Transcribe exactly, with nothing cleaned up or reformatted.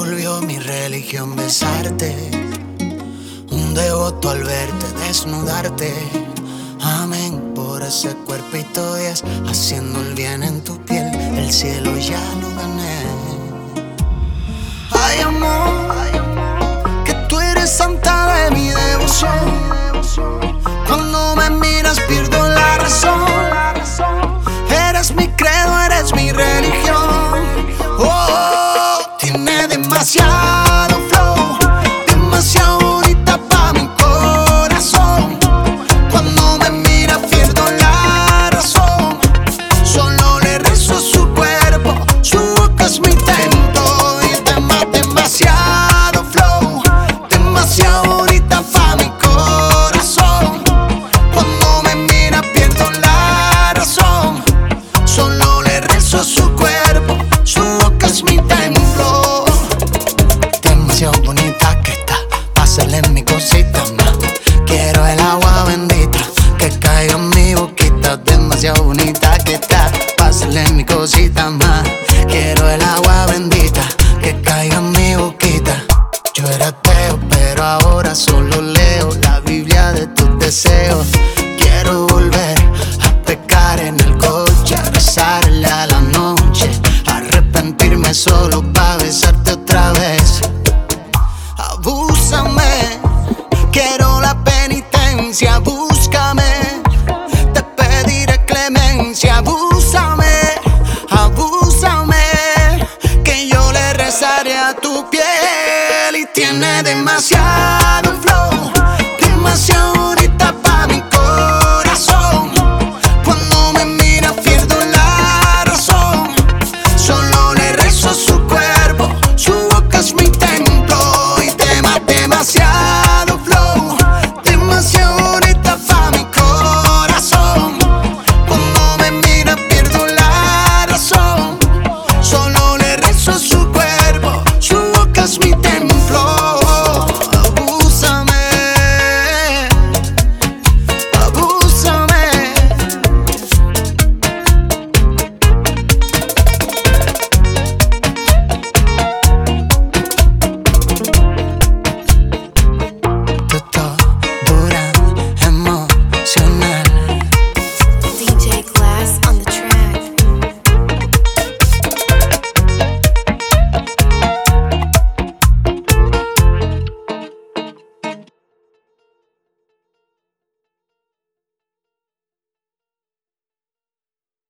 volvió mi religión besarte, un devoto al verte desnudarte. Amén por ese cuerpito diez, haciendo el bien en tu piel, el cielo ya lo gané. Ay amor, que tú eres santa de mi devoción. Cuando me miras pierdo la razón. Eres mi credo, eres mi religión. Oh, tiene demasiado flow, demasiado bonita pa' mi corazón. Cuando me mira pierdo la razón. Solo le rezo a su cuerpo, su boca es mi templo. Y tema, demasiado flow, demasiado bonita pa' mi corazón. Cuando me mira pierdo la razón. Solo le rezo a su cuerpo, su boca es mi templo. Demasiado bonita que está, pásale en mi cosita más. Quiero el agua bendita que caiga en mi boquita. Demasiado bonita que está, pásale en mi cosita más.